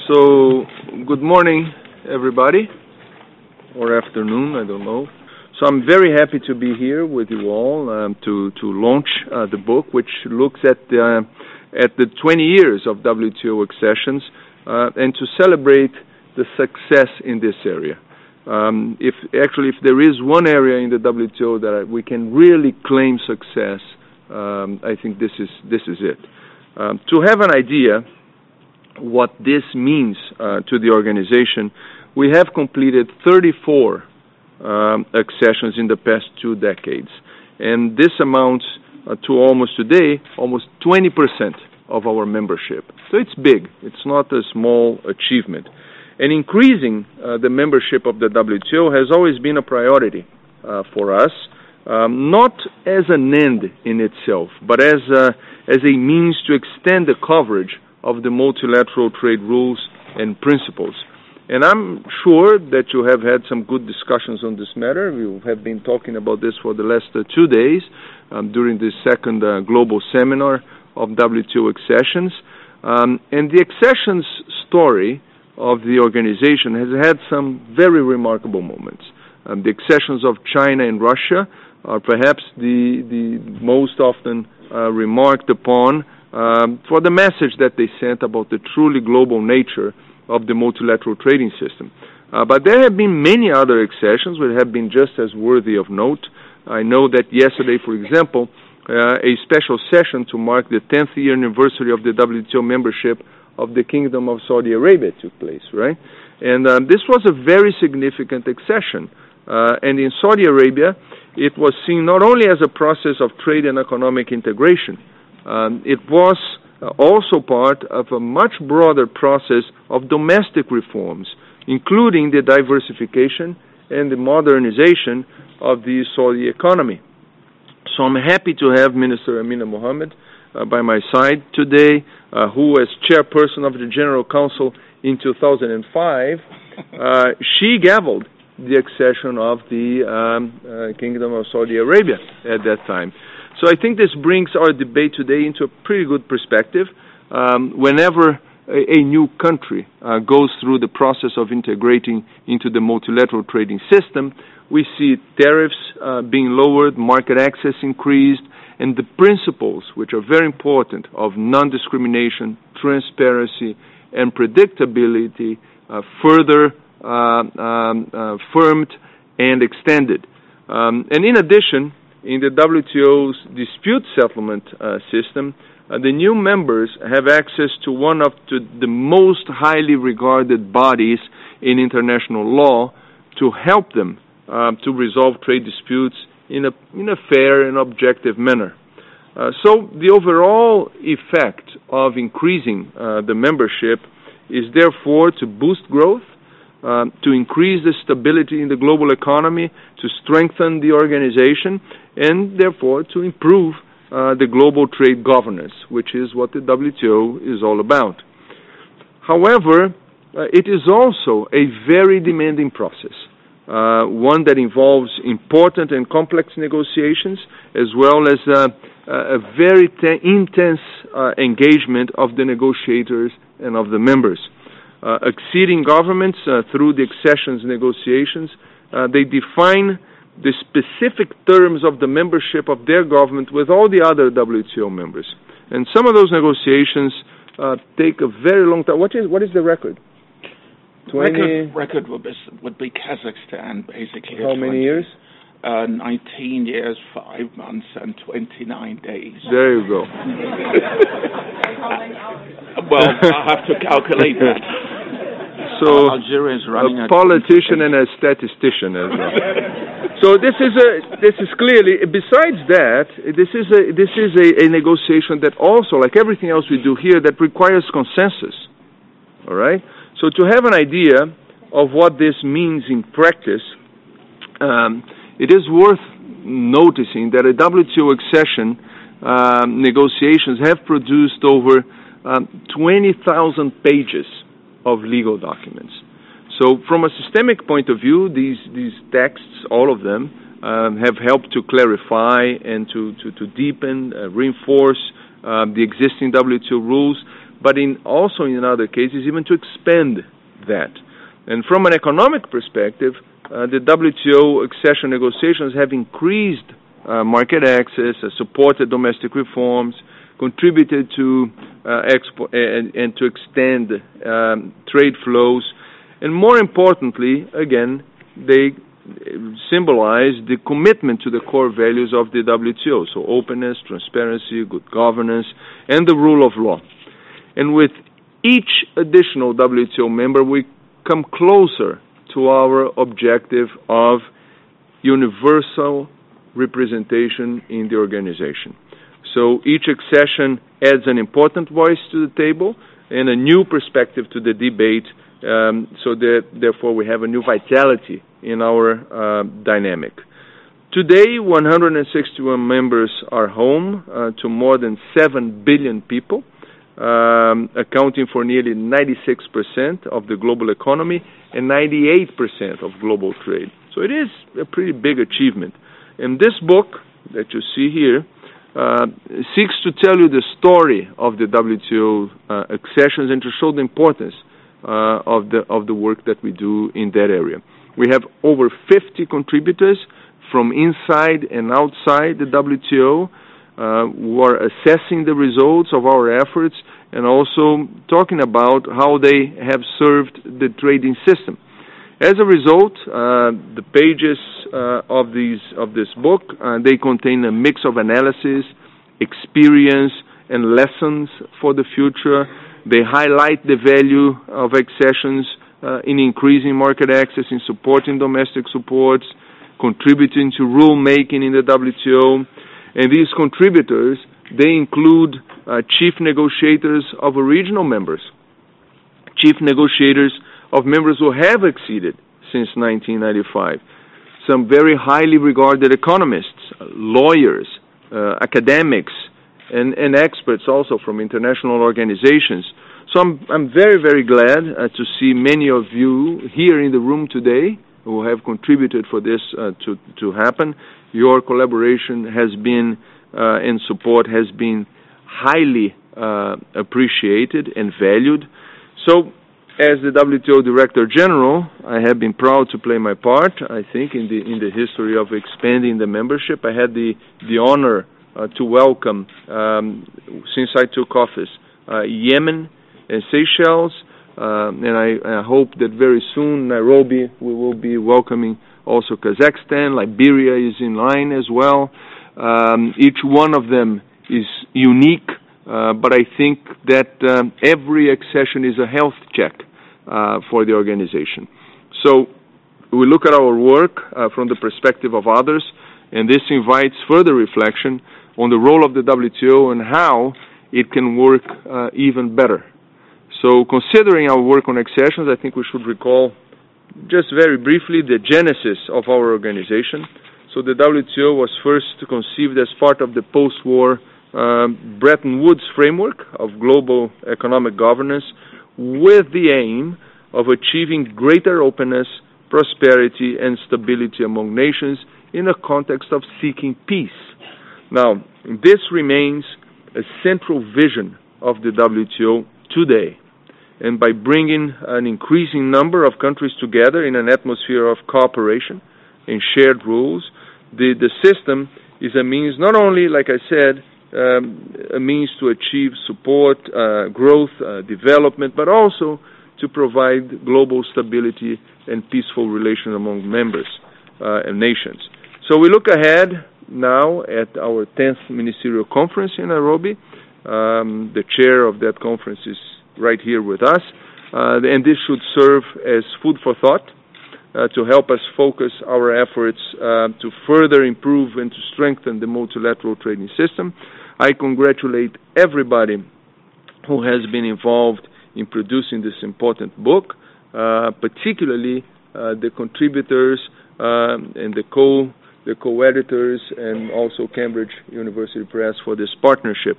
So, good morning, everybody, or afternoon, I don't know. So I'm very happy to be here with you all to launch the book, which looks at the 20 years of WTO accessions and to celebrate the success in this area. If there is one area in the WTO that we can really claim success, I think this is it. To have an idea what this means to the organization, we have completed 34 accessions in the past 2 decades, and this amounts to almost 20% of our membership. So it's big. It's not a small achievement. And increasing the membership of the WTO has always been a priority for us, not as an end in itself, but as a means to extend the coverage of the multilateral trade rules and principles. And I'm sure that you have had some good discussions on this matter. We have been talking about this for the last 2 days during the second global seminar of WTO accessions. And the accessions story of the organization has had some very remarkable moments. The accessions of China and Russia are perhaps the most often remarked upon for the message that they sent about the truly global nature of the multilateral trading system. But there have been many other accessions which have been just as worthy of note. I know that yesterday, for example, a special session to mark the 10th year anniversary of the WTO membership of the Kingdom of Saudi Arabia took place, right? And this was a very significant accession. And in Saudi Arabia, it was seen not only as a process of trade and economic integration, it was also part of a much broader process of domestic reforms, including the diversification and the modernization of the Saudi economy. So I'm happy to have Minister Amina Mohammed by my side today, who as chairperson of the General Council in 2005, she gavelled the accession of the Kingdom of Saudi Arabia at that time. So I think this brings our debate today into a pretty good perspective. Whenever a new country goes through the process of integrating into the multilateral trading system, we see tariffs being lowered, market access increased, and the principles, which are very important, of non-discrimination, transparency, and predictability further firmed and extended. And in addition, in the WTO's dispute settlement system, the new members have access to one of the most highly regarded bodies in international law to help them to resolve trade disputes in a fair and objective manner. So the overall effect of increasing the membership is therefore to boost growth, to increase the stability in the global economy, to strengthen the organization, and therefore to improve the global trade governance, which is what the WTO is all about. However, it is also a very demanding process, one that involves important and complex negotiations, as well as a very intense engagement of the negotiators and of the members. Acceding governments through the accessions negotiations, they define the specific terms of the membership of their government with all the other WTO members. And some of those negotiations take a very long time. What is the record? 20? Record would be Kazakhstan, basically. How many years? 19 years, 5 months, and 29 days. There you go. Well, I'll have to calculate that. So, Algeria is running a politician and a statistician as well. So this is clearly. Besides that, this is a negotiation that also, like everything else we do here, that requires consensus. All right. So to have an idea of what this means in practice, it is worth noticing that a WTO accession negotiations have produced over 20,000 pages of legal documents. So from a systemic point of view, these texts, all of them, have helped to clarify and to deepen, reinforce the existing WTO rules, but also in other cases even to expand that. And from an economic perspective, the WTO accession negotiations have increased market access, supported domestic reforms, contributed to export and to extend trade flows, and more importantly, again, they symbolize the commitment to the core values of the WTO, so openness, transparency, good governance, and the rule of law. And with each additional WTO member, we come closer to our objective of universal representation in the organization. So each accession adds an important voice to the table and a new perspective to the debate, so that therefore we have a new vitality in our dynamic. Today, 161 members are home to more than 7 billion people, accounting for nearly 96% of the global economy and 98% of global trade. So it is a pretty big achievement. And this book that you see here seeks to tell you the story of the WTO accessions and to show the importance of the work that we do in that area. We have over 50 contributors from inside and outside the WTO who are assessing the results of our efforts and also talking about how they have served the trading system. As a result, the pages of this book, they contain a mix of analysis, experience, and lessons for the future. They highlight the value of accessions in increasing market access, in supporting domestic supports, contributing to rulemaking in the WTO. And these contributors, they include chief negotiators of original members, chief negotiators of members who have acceded since 1995, some very highly regarded economists, lawyers, academics, and experts also from international organizations. So I'm very, very glad to see many of you here in the room today who have contributed for this to happen. Your collaboration has been and support has been highly appreciated and valued. So, as the WTO Director General, I have been proud to play my part, I think, in the history of expanding the membership. I had the honor to welcome, since I took office, Yemen and Seychelles, and I hope that very soon Nairobi we will be welcoming also Kazakhstan. Liberia is in line as well. Each one of them is unique, but I think that every accession is a health check for the organization. So we look at our work from the perspective of others, and this invites further reflection on the role of the WTO and how it can work even better. So considering our work on accessions, I think we should recall just very briefly the genesis of our organization. So the WTO was first conceived as part of the post-war Bretton Woods framework of global economic governance with the aim of achieving greater openness, prosperity, and stability among nations in a context of seeking peace. Now, this remains a central vision of the WTO today. And by bringing an increasing number of countries together in an atmosphere of cooperation and shared rules, the system is a means, not only, like I said, a means to achieve support, growth, development, but also to provide global stability and peaceful relations among members and nations. So we look ahead now at our 10th Ministerial Conference in Nairobi. The chair of that conference is right here with us, and this should serve as food for thought to help us focus our efforts to further improve and to strengthen the multilateral trading system. I congratulate everybody who has been involved in producing this important book, particularly the contributors and the co-editors, and also Cambridge University Press for this partnership.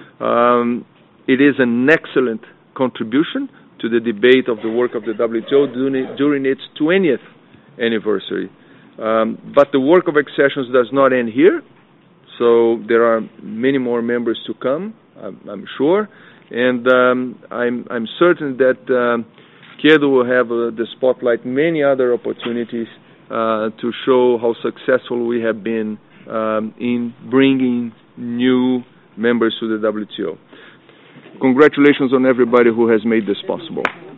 It is an excellent contribution to the debate of the work of the WTO during its 20th anniversary. But the work of accessions does not end here, so there are many more members to come, I'm sure, And I'm certain that Kedo will have the spotlight, many other opportunities to show how successful we have been in bringing new members to the WTO. Congratulations on everybody who has made this possible.